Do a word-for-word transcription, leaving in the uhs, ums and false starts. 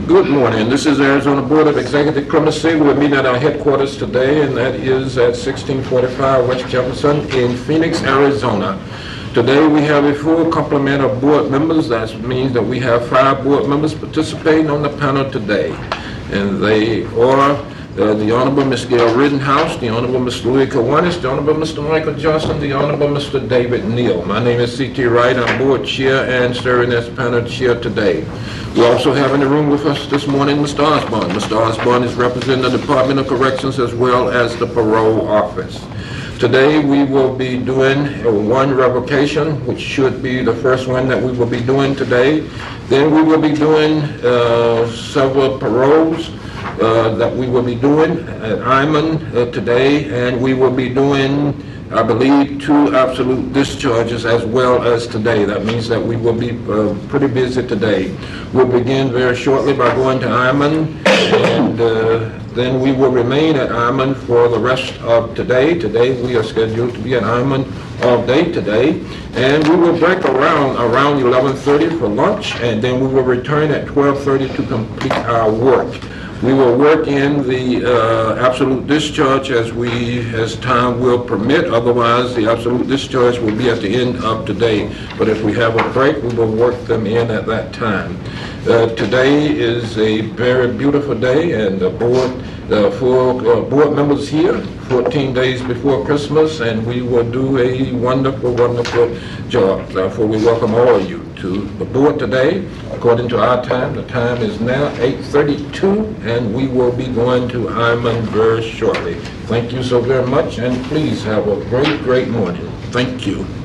Good morning. This is the Arizona Board of Executive Clemency. We're meeting at our headquarters today, and that is at sixteen forty-five West Jefferson in Phoenix, Arizona. Today we have a full complement of board members. That means that we have five board members participating on the panel today. And they are Uh, the Honorable Miz Gail Rittenhouse, the Honorable Mister Louis Kiwanis, the Honorable Mister Michael Johnson, the Honorable Mister David Neal. My name is C T Wright. I'm board chair and serving as panel chair today. We also have in the room with us this morning Mister Osborne. Mister Osborne is representing the Department of Corrections as well as the Parole Office. Today we will be doing uh, one revocation, which should be the first one that we will be doing today. Then we will be doing uh, several paroles Uh, that we will be doing at Iman uh, today, and we will be doing, I believe, two absolute discharges as well as today. That means that we will be uh, pretty busy today. We'll begin very shortly by going to Iman, and uh, then we will remain at Iman for the rest of today. Today we are scheduled to be at Iman all day today, and we will break around around eleven thirty for lunch, and then we will return at twelve thirty to complete our work. We will work in the uh, absolute discharge as we, as time will permit. Otherwise, the absolute discharge will be at the end of today. But if we have a break, we will work them in at that time. Uh, today is a very beautiful day, and the board, the full uh, board members here, fourteen days before Christmas, and we will do a wonderful, wonderful job. Therefore, we welcome all of you to the board today. According to our time, the time is now eight thirty-two, and we will be going to Iman very shortly. Thank you so very much, and please have a great, great morning. Thank you.